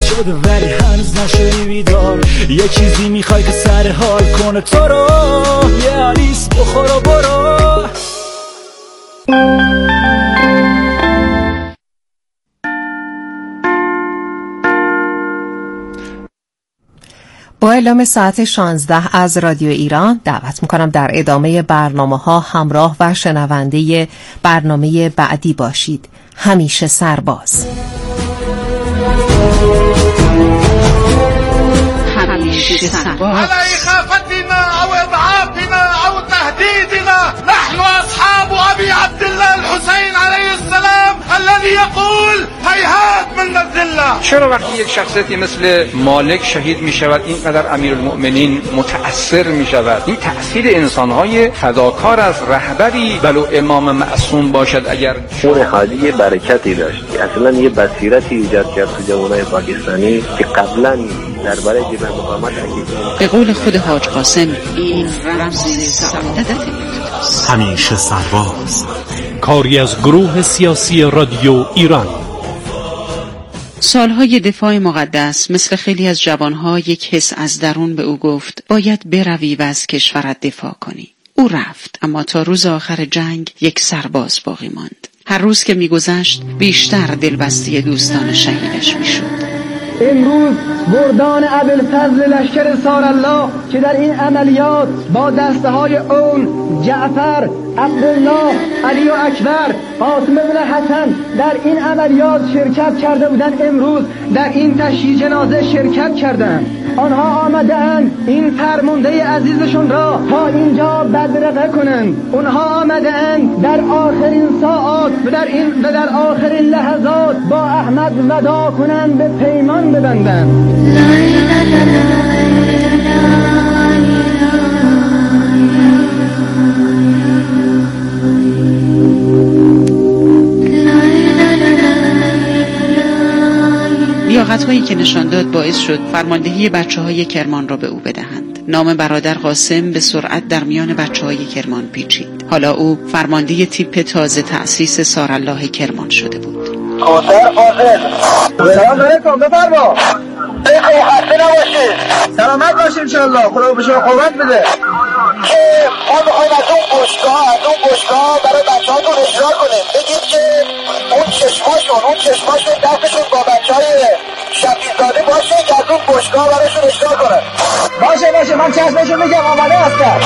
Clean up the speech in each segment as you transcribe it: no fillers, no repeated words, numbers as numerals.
شده ولی هنوز نشدی بیدار. یه چیزی میخوای که سر حال کنه تو رو، یه آلیس بخور و برو. با اعلام ساعت 16 از رادیو ایران دعوت میکنم در ادامه برنامه ها همراه و شنونده برنامه بعدی باشید. همیشه سرباز. همیشه سرباز. على إخافتنا أو إضعافنا أو تهديدنا نحن أصحاب أبي عبد الله الحسين عليه السلام الذي يقول هيهات من الذلة. چرا وقتی یک شخصیتی مثل مالک شهید می شود اینقدر امیرالمؤمنین متأثر می شود؟ این تأثیر انسانهای فداکار از رهبری ولو امام معصوم باشد. اگر خون حالی برکتی داشت، اصلا یه بصیرتی ایجاد کرد تو جوانای پاکستانی که قبلا درباره جبهه مقاومت به قول خود حاج قاسم این رمز سعادت است. همیشه سرباز، کاری از گروه سیاسی رادیو ایران. سالهای دفاع مقدس مثل خیلی از جوانها یک حس از درون به او گفت باید بروی و از کشورت دفاع کنی. او رفت، اما تا روز آخر جنگ یک سرباز باقی ماند. هر روز که می‌گذشت بیشتر دلبسته دوستان شهیدش می‌شد. امروز بردان ابوالفضل لشکر سارالله که در این عملیات با دسته‌های اون جعفر، عبدالله، علی و اکبر، قاسم بن حسن در این عملیات شرکت کرده بودند، امروز در این تشییع جنازه شرکت کردند. آنها آمدند این فرمانده عزیزشون را تا اینجا بدرقه کنند. اونها آمدند در آخرین ساعات و در آخرین لحظات با احمد ودا کنند، به پیمان ببندند. لیاقت‌هایی که نشان داد باعث شد فرماندهی بچه‌های کرمان را به او بدهند. نام برادر قاسم به سرعت در میان بچه‌های کرمان پیچید. حالا او فرمانده تیپ تازه تأسیس سارالله کرمان شده بود. کوثر فاضل سلام علیکم، بفرما. بخیر، خسته نباشید. سلامت باشید انشالله. خدا به شما قوت بده. که ما میخوایم از اون بشگاه برای بچه‌هاتون اجرا کنیم. بگید که اون چشماشون دستشون با بچه‌های شفیع‌زاده باشه که از اون بشگاه برایشون اجرا کنن. باشه من چشمشون میگم آماده هستم.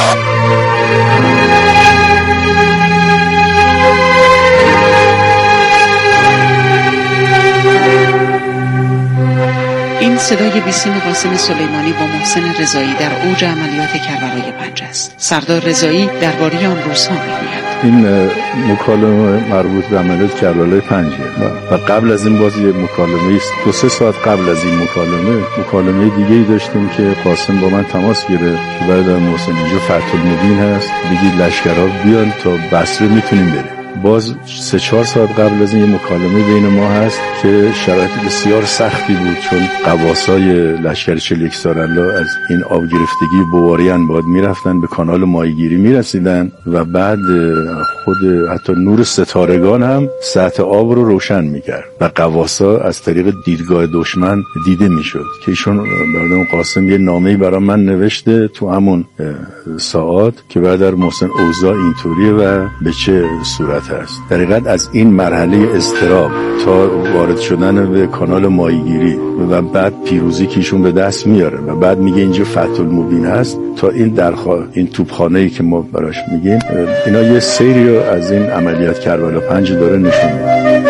این صدای بیسیم قاسم سلیمانی با محسن رضایی در اوج عملیات کربلای 5 است. سردار رضایی درباره آن روزها میگوید این مکالمه مربوط به عملیات کربلای 5 و قبل از این باز یه مکالمه است. 2-3 ساعت قبل از این مکالمه دیگه‌ای داشتیم که قاسم با من تماس گرفت که برادر محسن اینجا فتح المبین هست، بگید لشکرها بیان تا بصره میتونیم بریم. باز 3-4 ساعت قبل از این یه مکالمه بین ما هست که شرایط بسیار سختی بود، چون قواسای لشکر 41 سارالله از این آبگرفتگی بواریان باید میرفتن به کانال ماهیگیری میرسیدن و بعد خود حتی نور ستارگان هم سطح آب رو روشن میکرد و قواسا از طریق دیدگاه دشمن دیده میشد که ایشون برادر قاسم یه نامه‌ای برای من نوشته تو همون ساعات که برادر محسن اوضاع اینطوریه و به چه صورت است. در حقیقت از این مرحله اضطراب تا وارد شدن به کانال ماهیگیری و بعد پیروزی که ایشون به دست میاره و بعد میگه اینجا فتح المبین هست تا این توپخانه‌ای که ما براش میگیم، اینا یه سری از این عملیات کربلا 5 داره نشون میده.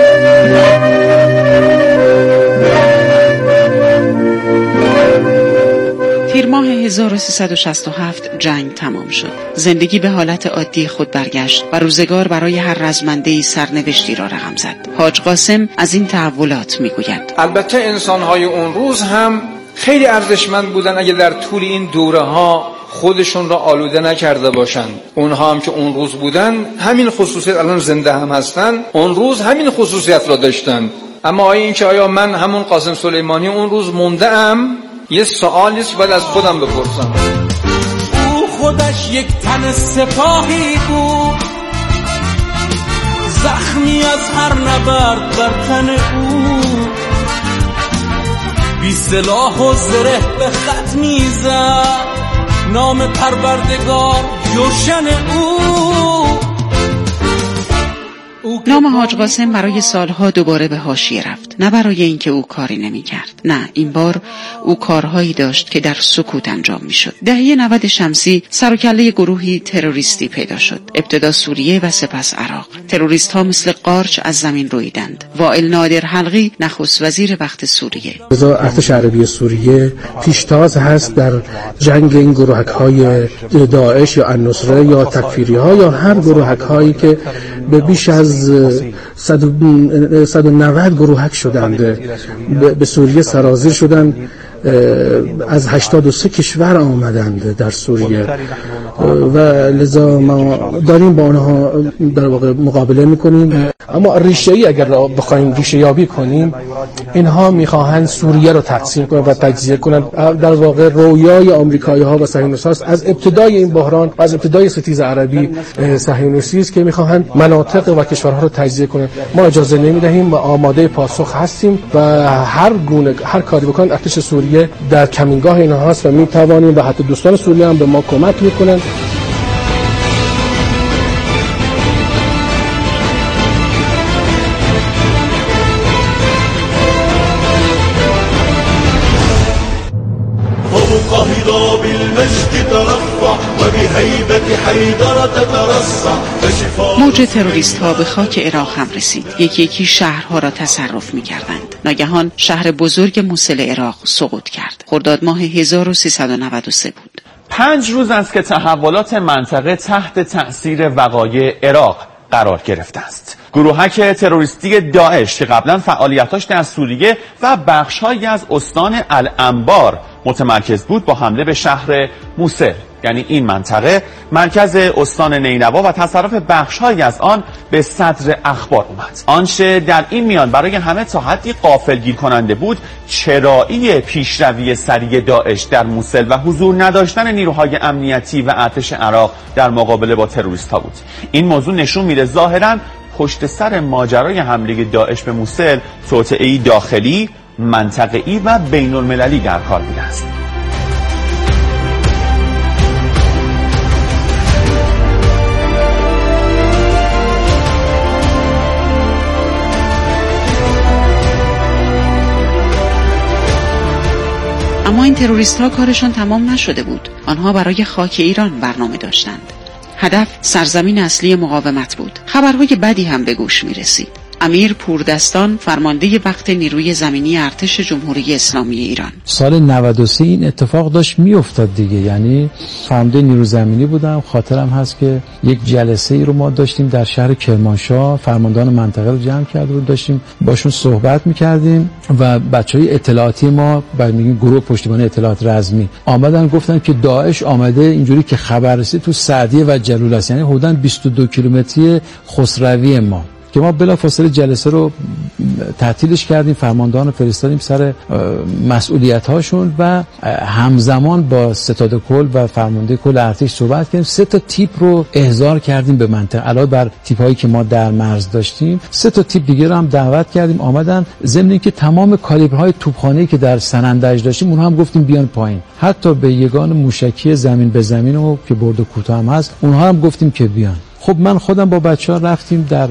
تیر ماه 1367 جنگ تمام شد. زندگی به حالت عادی خود برگشت و روزگار برای هر رزمنده‌ای سرنوشتی را رقم زد. حاج قاسم از این تحولات میگوید البته انسان‌های اون روز هم خیلی ارزشمند بودن اگه در طول این دوره‌ها خودشون را آلوده نکرده باشند. اونها هم که اون روز بودن همین خصوصیت، الان زنده هم هستن، اون روز همین خصوصیت را داشتن. اما آیا من همون قاسم سلیمانی اون روز مونده ام؟ یه سوالیست باید از خودم بپرسم. او خودش یک تن سپاهی بود، زخمی از هر نبرد بر تن او. بی سلاح و زره به خط میزد، نام پروردگار جوشن نام حاج قاسم برای سالها دوباره به حاشیه رفت، نه برای اینکه او کاری نمی‌کرد، نه، این بار او کارهایی داشت که در سکوت انجام می‌شد. دهه 90 شمسی سر و کله گروهی تروریستی پیدا شد، ابتدا سوریه و سپس عراق. تروریست‌ها مثل قارچ از زمین رویدند. وائل نادر حلقی نخست وزیر وقت سوریه. ارتش عربی سوریه پیشتاز هست در جنگ این گروهک‌های داعش یا النصره یا تکفیری‌ها یا هر گروهک‌هایی که به بیش از 190 گروهک شدند، به سوریه سرازیر شدند، از 83 کشور آمدند در سوریه و لذا ما داریم با آنها در واقع مقابله میکنیم. اما ریشه‌ای اگر بخوایم ریشه یابی کنیم، اینها میخواهند سوریه رو تقسیم کنند و تجزیه کنند. در واقع رویای آمریکایی‌ها و صهیونیست‌ها از ابتدای این بحران و از ابتدای ستیز عربی صهیونیستی است که میخواهند مناطق و کشورها رو تجزیه کنند. ما اجازه نمیدهیم و آماده پاسخ هستیم و هر کاری بکنند. ارتش سوریه در کمینگاه اینها هست و میتوانیم و حتی دوستان سوریه هم به ما کمک میکنند. موج تروریست ها به خاک عراق هم رسید. یکی یکی شهرها را تصرف می کردند. ناگهان شهر بزرگ موصل عراق سقوط کرد. خرداد ماه 1393 بود. 5 روز است که تحولات منطقه تحت تأثیر وقایع عراق قرار گرفته است. گروهک تروریستی داعش که قبلا فعالیتاش در سوریه و بخش‌هایی از استان الانبار متمرکز بود، با حمله به شهر موصل، یعنی این منطقه مرکز استان نینوا و تصرف بخش‌هایی از آن، به صدر اخبار اومد. آنچه در این میان برای همه تا حدی غافلگیر کننده بود، چرایی پیشروی سریع داعش در موصل و حضور نداشتن نیروهای امنیتی و ارتش عراق در مقابله با تروریست‌ها بود. این موضوع نشون میده ظاهراً پشت سر ماجرای حمله داعش به موصل توطئه‌ای داخلی، منطقه‌ای و بین‌المللی در کار بوده است. اما این تروریست ها کارشان تمام نشده بود. آنها برای خاک ایران برنامه داشتند. هدف سرزمین اصلی مقاومت بود. خبرهای بدی هم به گوش می رسید. امیر پوردستان، فرمانده وقت نیروی زمینی ارتش جمهوری اسلامی ایران، سال 93 این اتفاق داشت میافتاد دیگه. یعنی فرمانده نیروی زمینی بودم، خاطرم هست که یک جلسه ای رو ما داشتیم در شهر کرمانشاه، فرماندهان منطقه رو جمع کرده بود، داشتیم باشون صحبت میکردیم و بچهای اطلاعاتی ما، بعد میگیم گروه پشتیبانی اطلاعات رزمی، آمدن گفتن که داعش آمده، اینجوری که خبر رسید تو سعدیه و جلول است، یعنی حدوداً 22 کیلومتری خسروی ما، که ما بلافاصله جلسه رو تعطیلش کردیم، فرماندهان فرستادیم سر مسئولیت هاشون و همزمان با ستاد کل و فرمانده کل ارتش صحبت کردیم. 3 تا تیپ رو احضار کردیم به منطقه، علاوه بر تیپ هایی که ما در مرز داشتیم 3 تا تیپ دیگه رو هم دعوت کردیم آمدن، ضمن اینکه تمام کالیبرهای توپخانه‌ای که در سنندج داشتیم اونها هم گفتیم بیان پایین، حتی به یگان موشکی زمین به زمین و که برد کوتاه هم هست اونها هم گفتیم که بیان. خب من خودم با بچه‌ها رفتیم در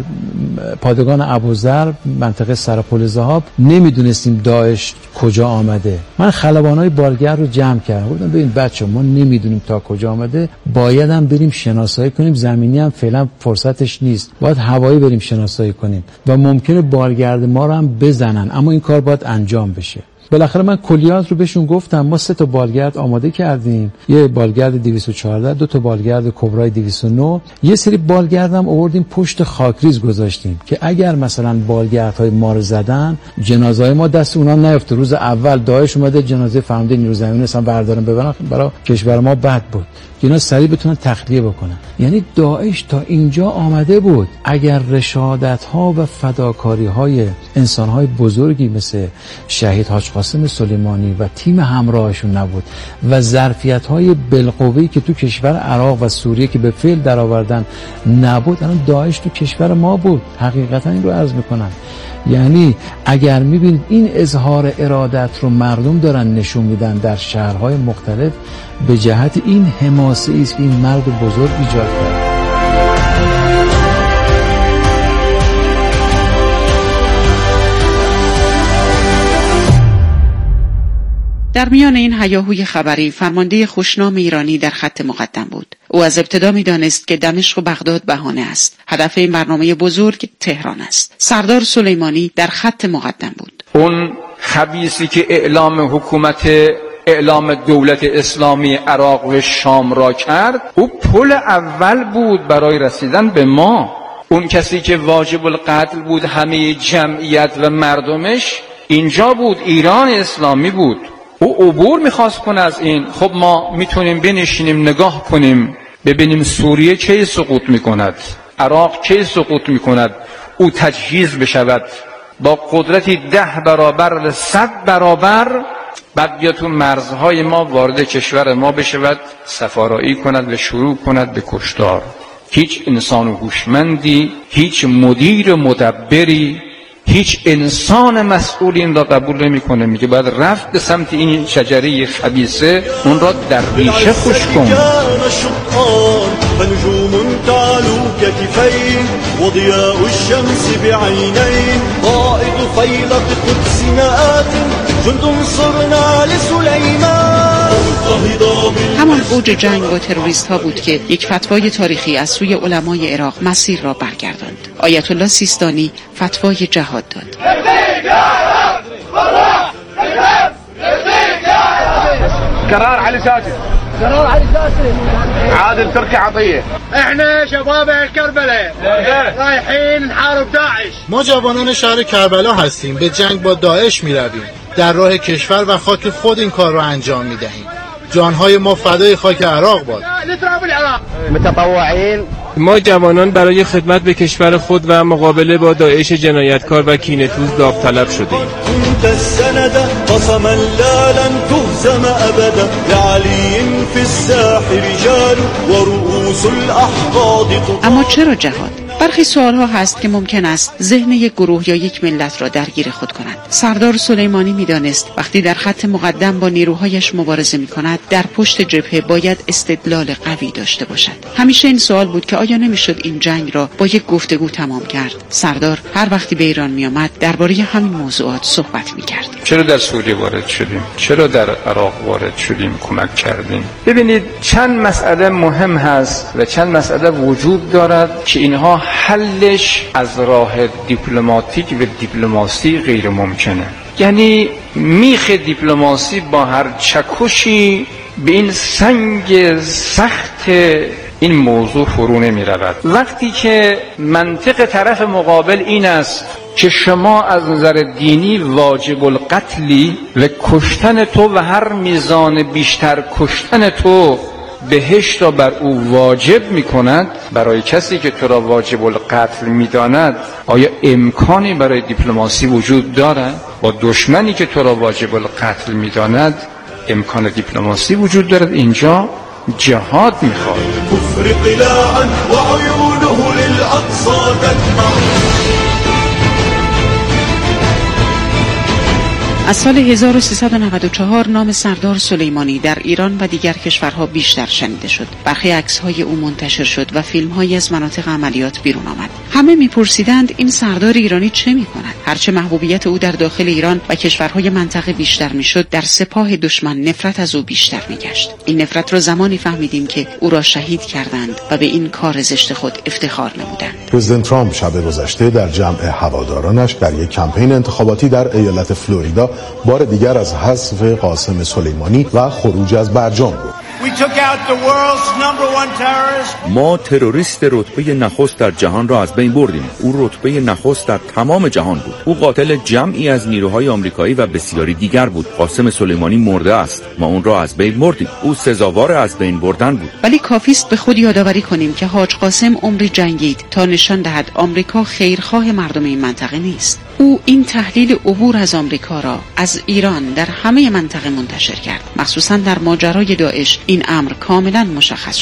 پادگان ابوذر، منطقه سرپل ذهاب، نمیدونستیم داعش کجا آمده. من خلبانای بالگر رو جمع کردم، گفتم ببین بچه‌ها ما نمیدونیم تا کجا آمده، باید هم بریم شناسایی کنیم، زمینی هم فعلا فرصتش نیست، باید هوایی بریم شناسایی کنیم و ممکنه بالگرد ما رو هم بزنن، اما این کار باید انجام بشه. بالاخره من کلیات رو بهشون گفتم. ما 3 تا بالگرد آماده کردیم، یه بالگرد 214، 2 تا بالگرد کبرای 209، یه سری بالگرد هم آوردیم پشت خاکریز گذاشتیم که اگر مثلا بالگردهای ما رو زدن جنازه‌های ما دست اونا نیفته. روز اول داعش اومده جنازه فرمانده نیروی زمینی اصلا بردارن ببرن، برای کشور ما بد بود. که اینا سریع بتونن تخلیه بکنن. یعنی داعش تا اینجا آمده بود. اگر رشادت‌ها و فداکاری‌های انسان‌های بزرگی مثل شهید حاج قاسم سلیمانی و تیم همراهشون نبود و ظرفیت‌های بالقوه‌ای که تو کشور عراق و سوریه که به فعل درآوردن نبود، الان داعش تو کشور ما بود. حقیقتا این رو عرض می‌کنم. یعنی اگر می‌بینید این اظهار ارادت رو مردم دارن نشون میدن در شهرهای مختلف، به جهت این حماسه‌ای است که این مرد بزرگ ایجاد کرد. در میان این هیاهوی خبری فرمانده خوشنام ایرانی در خط مقدم بود. او از ابتدا می‌دانست که دمشق و بغداد بهانه است. هدف این برنامه بزرگ تهران است. سردار سلیمانی در خط مقدم بود. اون خبیثی که اعلام دولت اسلامی عراق و شام را کرد، او پل اول بود برای رسیدن به ما. اون کسی که واجب القتل بود همه جمعیت و مردمش اینجا بود، ایران اسلامی بود. او عبور میخواست کنه از این. خب ما میتونیم بنشینیم نگاه کنیم ببینیم سوریه چه سقوط میکند، عراق چه سقوط میکند، او تجهیز بشود با قدرتی 10 برابر و 100 برابر، بعد بیا تو مرزهای ما وارد کشور ما بشود، سفارایی کند و شروع کند به کشتار. هیچ انسان هوشمندی، هیچ مدیر مدبری، هیچ انسان مسئول این را قبول نمی‌کنه. میگه باید رفت به سمت این شجره خبیثه، اون را در ریشه خشک کن. فنجوم تعلو كتفين وضياء الشمس بعينين قائد فيلق قدس نآت جند صرنا لسليمان. همان اوج جنگ با تروریست ها بود که یک فتوای تاریخی از سوی علمای عراق مسیر را برگرداند. آیت الله سیستانی فتوای جهاد داد. قرار علي ساسي عادل تركي عطيه. احنا شباب کربلا رايحين نحارب داعش. ما جوانان شهر کربلا هستیم، به جنگ با داعش میرویم. در راه کشور و خاک خود این کار را انجام میدهیم. جانهای ما فدای خاک عراق باد. متطوعین. ما جوانان برای خدمت به کشور خود و مقابله با داعش جنایتکار و کینه‌توز داوطلب شده‌ایم. اما چرا جهاد؟ برخی سوالها هست که ممکن است ذهن یک گروه یا یک ملت را درگیر خود کنند. سردار سلیمانی می‌دانست وقتی در خط مقدم با نیروهایش مبارزه می‌کند، در پشت جبهه باید استدلال قوی داشته باشد. همیشه این سوال بود که آیا نمی‌شد این جنگ را با یک گفتگو تمام کرد؟ سردار هر وقتی به ایران می‌آمد درباره همین موضوعات صحبت می‌کرد. چرا در سوریه وارد شدیم؟ چرا در عراق وارد شدیم؟ کمک کردیم. ببینید چند مسئله مهم هست و چند مسئله وجود دارد که اینها حلش از راه دیپلماتیک و دیپلماسی غیر ممکنه. یعنی میخ دیپلماسی با هر چکشی به این سنگ سخت این موضوع فرو نمی رود. وقتی که منطق طرف مقابل این است که شما از نظر دینی واجب القتلی و کشتن تو و هر میزان بیشتر کشتن تو بهشت را بر او واجب می کند، برای کسی که تو را واجب القتل می داند آیا امکانی برای دیپلماسی وجود دارد؟ با دشمنی که تو را واجب القتل می داند امکان دیپلماسی وجود دارد؟ اینجا جهاد می خواهد. از سال 1394 نام سردار سلیمانی در ایران و دیگر کشورها بیشتر شنیده شد. برخی عکس‌های او منتشر شد و فیلم‌هایی از مناطق عملیات بیرون آمد. همه می‌پرسیدند این سردار ایرانی چه می‌کند؟ هرچه محبوبیت او در داخل ایران و کشورهای منطقه بیشتر می‌شد، در سپاه دشمن نفرت از او بیشتر می‌گشت. این نفرت را زمانی فهمیدیم که او را شهید کردند و به این کار زشت خود افتخار نمودند. پرزیدنت ترامپ شب گذشته در جمع هوادارانش در یک کمپین انتخاباتی در ایالت فلوریدا بار دیگر از حذف قاسم سلیمانی و خروج از برجام گفت. ما تروریست رتبه نخست در جهان را از بین بردیم. او رتبه نخست در تمام جهان بود. او قاتل جمعی از نیروهای آمریکایی و بسیاری دیگر بود. قاسم سلیمانی مرده است. ما اون را از بین بردیم. او سزاوار از بین بردن بود. ولی کافی است به خود یادآوری کنیم که حاج قاسم عمری جنگید تا نشان دهد آمریکا خیرخواه مردم این منطقه نیست. او این تحلیل عبور از آمریکا را از ایران در همه منطقه منتشر کرد. مخصوصا در ماجرای داعش این امر کاملا مشخص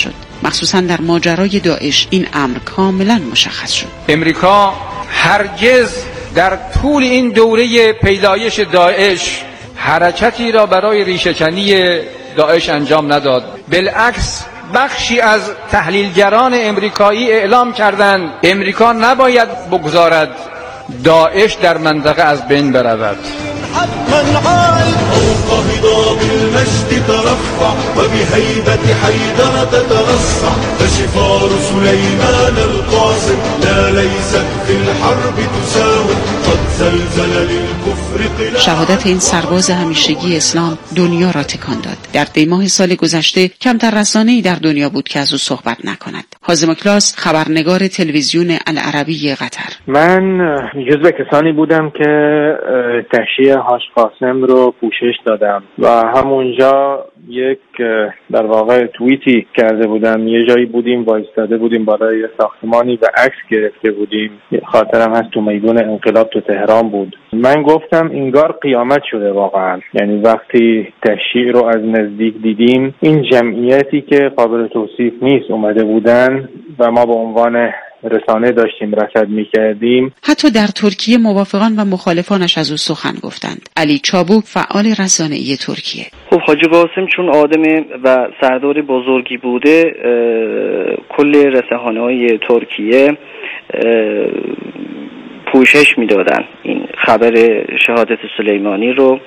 شد. امریکا هرگز در طول این دوره پیدایش داعش حرکتی را برای ریشه‌کنی داعش انجام نداد. بالعکس بخشی از تحلیلگران امریکایی اعلام کردند امریکا نباید بگذارد داعش در منطقه از بین برود. حتما عال فوق هضاب المجد ترفع وبهيبة حيدر تترصع فشفار سليمان القاسم لا ليست في الحرب تساوي قد زلزل للكفر قلاع. شهادت این سرباز همیشگی اسلام دنیا را تکان داد. در دیماه سال گذشته کمتر رسانه‌ای در دنیا بود که از او صحبت نکند. حازم کلاس، خبرنگار تلویزیون العربی قطر. من جزو کسانی بودم که تشییع حاج قاسم رو پوشش دادم و همونجا یک در واقع توییتی کرده بودم. یه جایی بودیم وایستاده بودیم بالای ساختمانی و عکس گرفته بودیم. خاطرم هست تو میدون انقلاب تو تهران بود. من گفتم انگار قیامت شده واقعا. یعنی وقتی تشییع رو از نزدیک دیدیم این جمعیتی که قابل توصیف نیست اومده بودن و ما به عنوان رسانه داشتیم رصد می‌کردیم. حتی در ترکیه موافقان و مخالفانش از او سخن گفتند. علی چابوک، فعال رسانه‌ای ترکیه: خب حاجی قاسم چون آدم و سردار بزرگی بوده کل رسانه‌های ترکیه پوشش میدادن این خبر شهادت سلیمانی رو.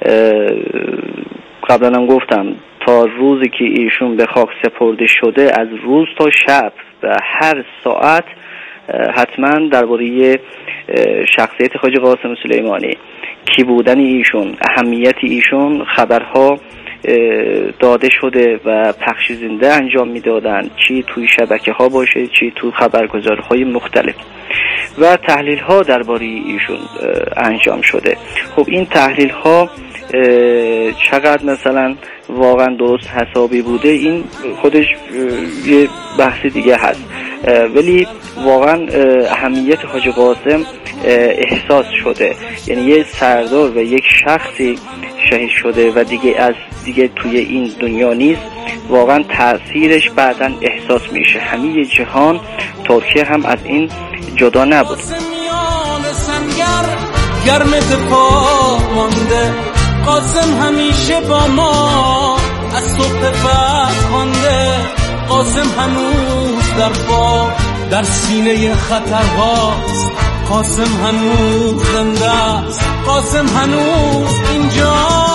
قبلا هم گفتم تا روزی که ایشون به خاک سپرده شده از روز تا شب و هر ساعت حتما درباره شخصیت حاجی قاسم سلیمانی، کی بودن ایشون، اهمیت ایشون خبرها داده شده و پخش زنده انجام میدادن، چی توی شبکه ها باشه چی توی خبرگزارهای مختلف و تحلیل ها درباره ایشون انجام شده. خب این تحلیل ها چقدر مثلا واقعا درست حسابی بوده این خودش یه بحث دیگه هست، ولی واقعا اهمیت حاجی قاسم احساس شده. یعنی یه سردار و یک شخصی شهید شده و دیگه توی این دنیا نیست. واقعا تأثیرش بعداً احساس میشه. همه جهان، ترکیه هم از این جدا نبود. گرم دفاع مانده قاسم همیشه با ما از صبح فتح خوانده. قاسم هنوز در پا در سینه خطرهاست. قاسم هنوز زنده است. قاسم هنوز اینجا.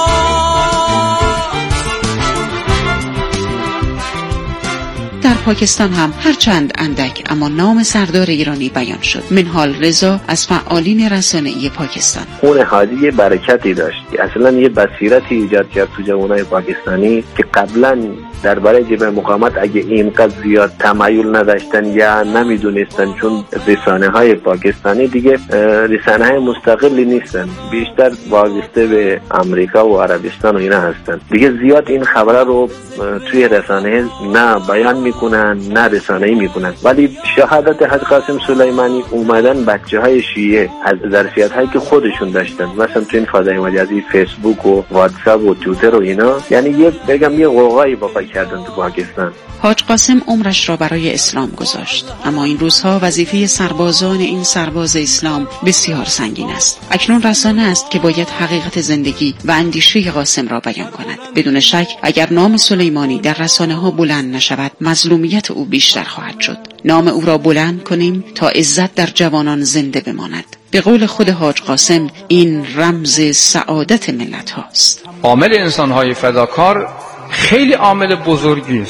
در پاکستان هم هرچند اندک اما نام سردار ایرانی بیان شد. منهال رضا از فعالین رسانه‌ای پاکستان: اون حاجی برکتی داشت. اصلا یه بصیرتی ایجاد کرد تو جوانای پاکستانی که قبلا درباره جبهه مقاومت اگه اینقدر زیاد تمایل نداشتن یا نمیدونستن، چون رسانه‌های پاکستانی دیگه رسانه‌های مستقلی نیستن، بیشتر وابسته به آمریکا و عربستان و اینا هستن، دیگه زیاد این خبره رو توی رسانه نه بیان میکنن نه رسانه‌ای میکنن. ولی شهادت حاج قاسم سلیمانی اومدن بچه‌های شیعه از ظرفیت‌هایی که خودشون داشتن، مثلا تو این فضای مجازی فیسبوک و واتساپ و توییتر و اینا، یعنی یه غوغایی با کردن تو پاکستان. حاج قاسم عمرش را برای اسلام گذاشت، اما این روزها وظیفه سربازان این سرباز اسلام بسیار سنگین است. اکنون رسانه است که باید حقیقت زندگی و اندیشه قاسم را بیان کند. بدون شک اگر نام سلیمانی در رسانه ها بلند نشود مظلومیت او بیشتر خواهد شد. نام او را بلند کنیم تا عزت در جوانان زنده بماند. به قول خود حاج قاسم این رمز سعادت ملت هاست. عامل انسان‌های فداکار خیلی عامل بزرگی است.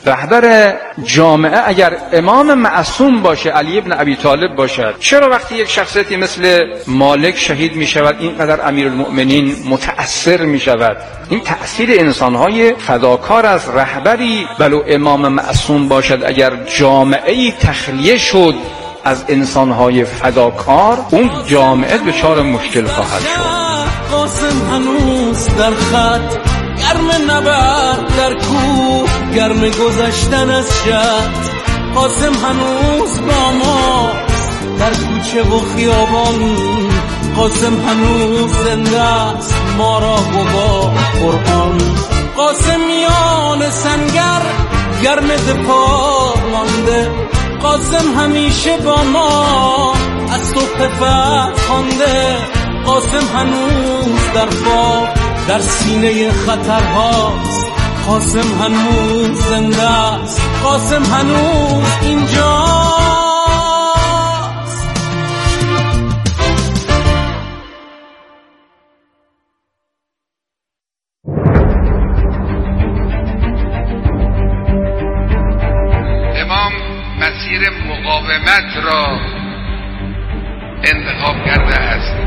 رهبر جامعه اگر امام معصوم باشه، علی ابن ابی طالب باشد، چرا وقتی یک شخصیتی مثل مالک شهید می شود اینقدر امیرالمؤمنین متأثر می شود؟ این تأثیر انسانهای فداکار از رهبری ولو امام معصوم باشد. اگر جامعه‌ای تخلیه شد از انسانهای فداکار، اون جامعه دچار مشکل خواهد شد. قاسم هنوز در خط، گرم نبرد در کوه، گرم گذشتن از شط. قاسم هنوز با ما در کوچه و خیابان، قاسم هنوز زنده است ما را گوا قرآن. قاسم میان سنگر گرم دپار مانده، قاسم همیشه با ما از صبح فتح خوانده. قاسم هنوز در خواب در سینه خطرهاست، قاسم هنوز زنده است، قاسم هنوز اینجاست. امام مسیر مقاومت را انتخاب کرده است.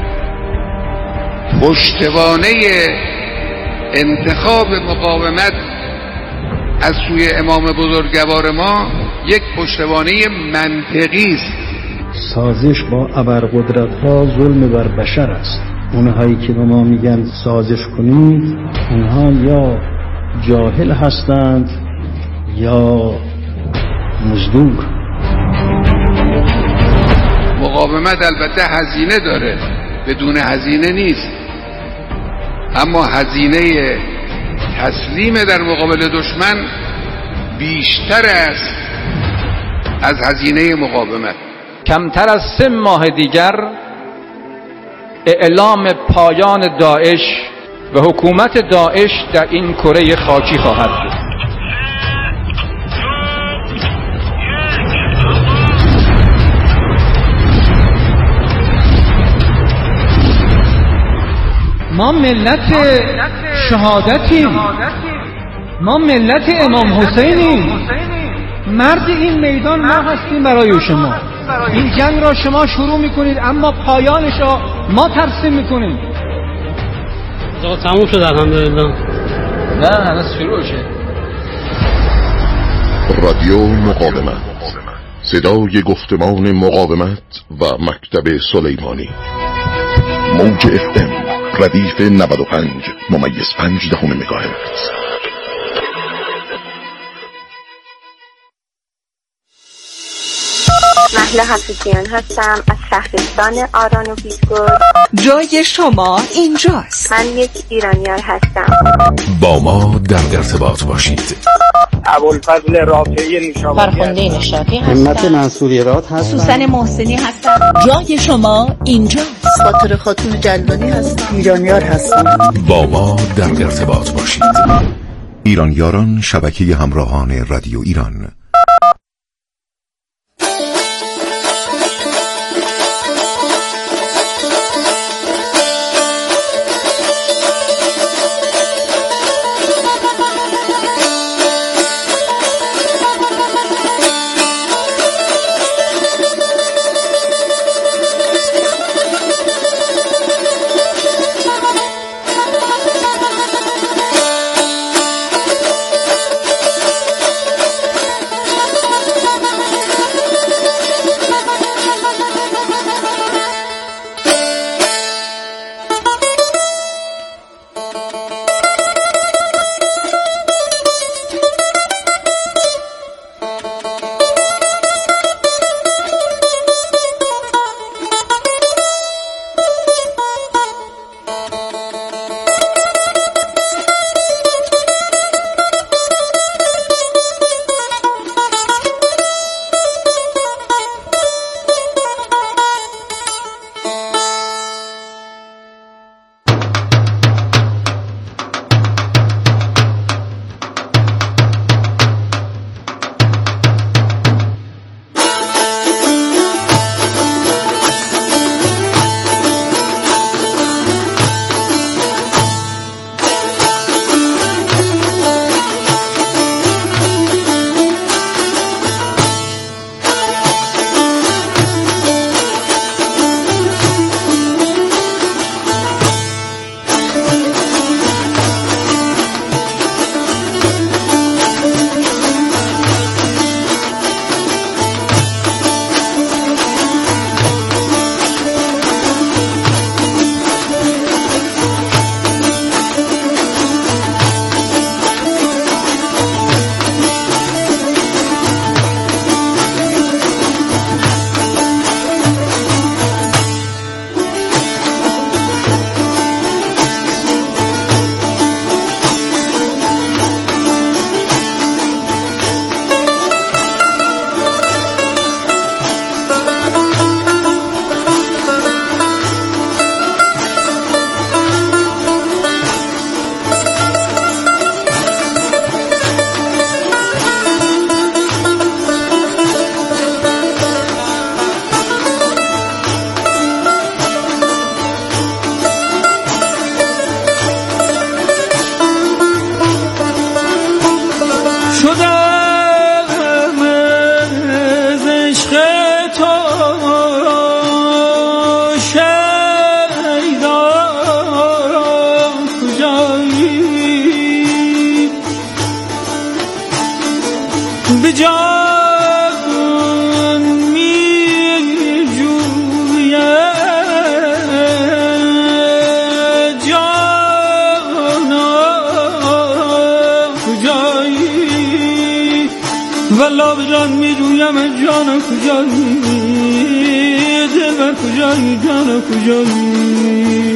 پشتوانه انتخاب مقاومت از سوی امام بزرگوار ما یک پشتوانه منطقی است. سازش با ابرقدرت‌ها ظلم بر بشر است. اونهایی که به ما میگن سازش کنید، اونها یا جاهل هستند یا مزدور. مقاومت البته هزینه داره، بدون هزینه نیست، اما هزینه تسلیم در مقابل دشمن بیشتر است از هزینه مقاومت. کمتر از 3 ماه دیگر اعلام پایان داعش و حکومت داعش در این کره خاکی خواهد شد. ما ملت شهادتیم، ما ملت امام حسینیم، مرد این میدان ما هستیم برای شما. این جنگ را شما شروع میکنید اما پایانش را ما ترسیم میکنیم. تموم شد الحمدلله. نه هنوز شروع شد. رادیو مقاومت، صدای گفتمان مقاومت و مکتب سلیمانی. موج FM ردیف 95.5 مگاهرتز. مهلا حفیظیان هستم از شهرستان آران و بیسگل. جای شما اینجاست. من یک ایرانیار هستم. با ما در ارتباط باشید. ابوالفضل رافعی نشابوری، فرخنده نشاطی هستم. همت منصوری راد هستم. سوسن محسنی هستم. جای شما اینجاست. خاطر خاتون جلانی هستم. ایرانیار هستم. با ما در ارتباط باشید. ایرانیاران، شبکه همراهان رادیو ایران. به جان می جویم جانا کجایی والا به جان می جویم جانا کجایی دلبر کجایی جانا کجایی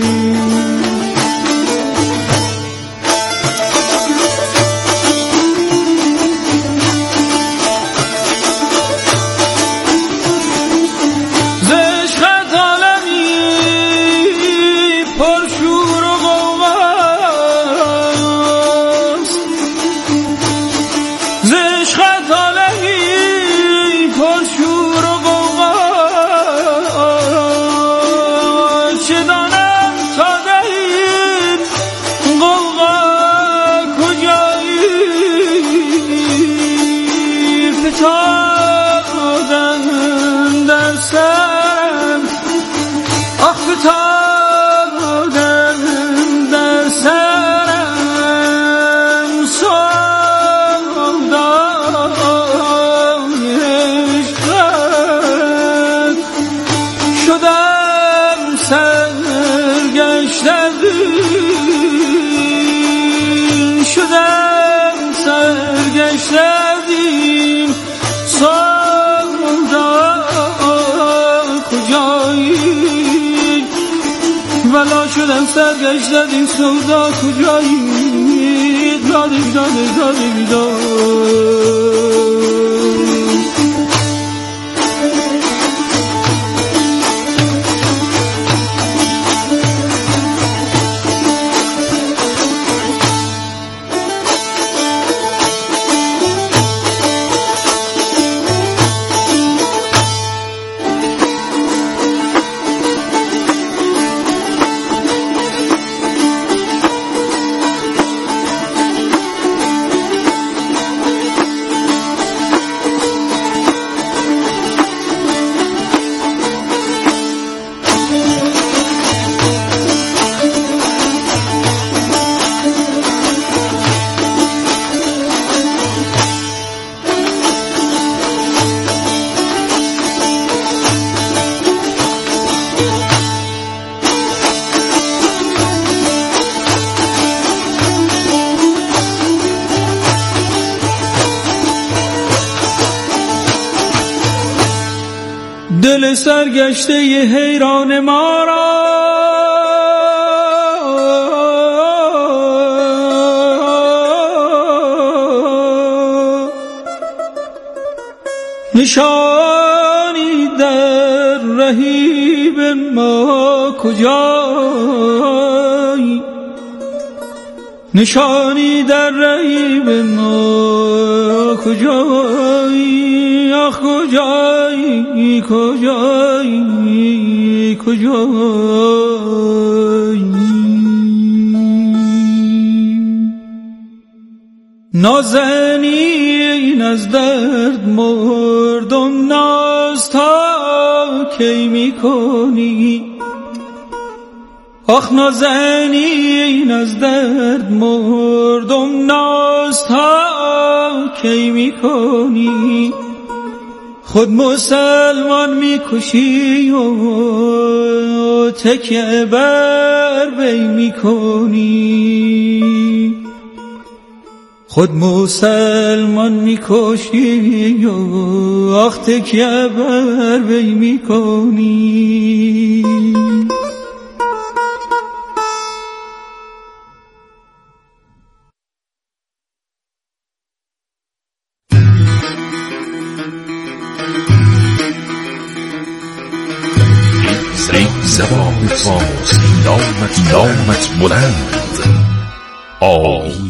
شدم سرگشته این سودا کجایی دادی دادی دادی دادی دل سرگشته حیران ما را نشانی در رهیب ما کجایی نشانی در رهیب ما کجایی آخ کجایی کجایی کجایی نازنین از درد مردم ناز تا کی میکنی آخ نازنین از درد مردم ناز تا کی میکنی خود مسلمان میکشی و تکیه بر وی میکنی خود مسلمان میکشی و آخ تکیه بر وی میکنی زبان فارسی نامت بلند آیین